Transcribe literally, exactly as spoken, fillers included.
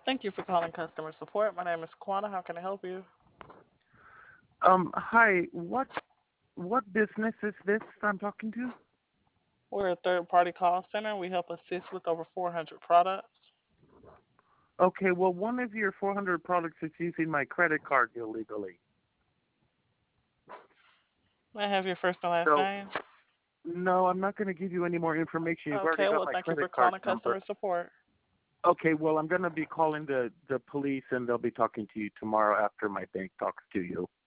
Thank you for calling customer support. My name is Kwana. How can I help you? Um, hi. What what business is this I'm talking to? We're a third party call center. We help assist with over four hundred products. Okay, well, one of your four hundred products is using my credit card illegally. May I have your first and last So, name? no, I'm not going to give you any more information. You've already Okay, got well, my thank you for credit card calling number. customer support. Okay, well, I'm going to be calling the, the police, and they'll be talking to you tomorrow after my bank talks to you.